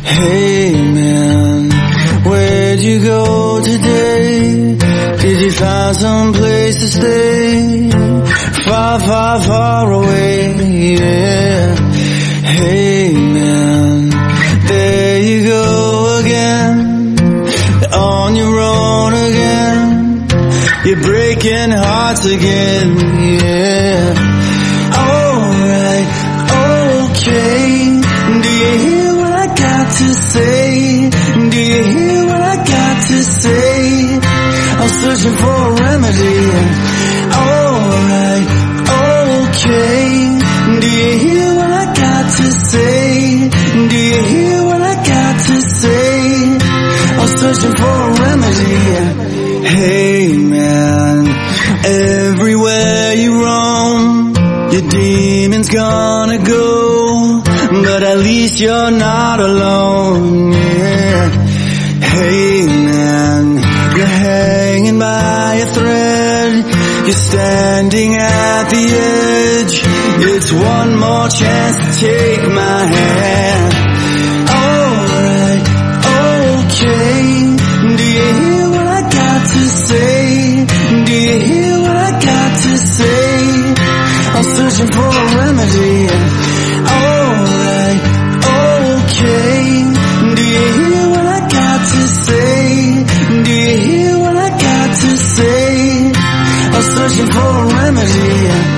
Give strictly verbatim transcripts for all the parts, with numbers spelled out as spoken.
Hey man, where'd you go today? Did you find some place to stay? Far, far, far away, yeah. Hey man, there you go again, on your own again. You're breaking hearts again, yeah. Alright, okay. Do you hear what I got to say? Do you hear what I got to say? I'm searching for a remedy. Alright, okay. Do you hear what I got to say? Do you hear what I got to say? I'm searching for a remedy. Hey man, everywhere you roam, your demon's gonna go, but at least you're not alone, yeah. Hey man, you're hanging by a thread, you're standing at the edge. It's one more chance to take my hand. Alright, okay. Do you hear what I got to say? Do you hear what I got to say? I'm searching for a remedy. Alright, okay. Do you hear what I got to say? Do you hear what I got to say? I'm searching for a remedy.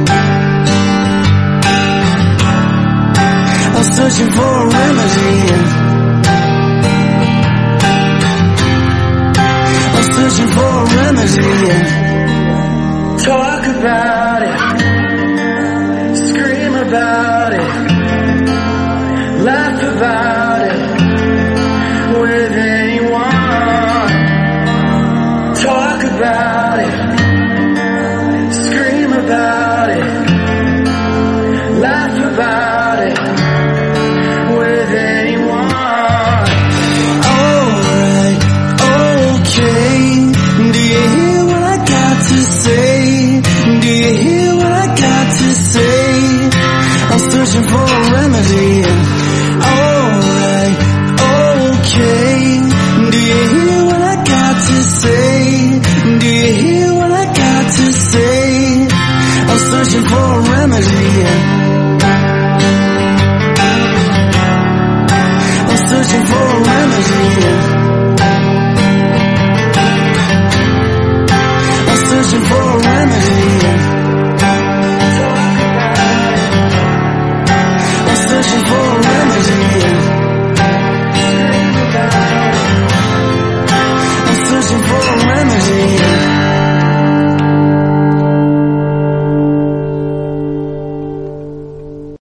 I'm searching for a remedy. I'm searching for a remedy. Talk about it, scream about it, laugh about it with anyone. Talk about it, scream about it, laugh about it with anyone. Alright, okay. Do you hear what I got to say? Do you hear what I got to say? I'm searching for a remedy. Alright, okay. Do you hear what I got to say? Do you hear what I got to say? I'm searching for a remedy. I'm searching for a remedy.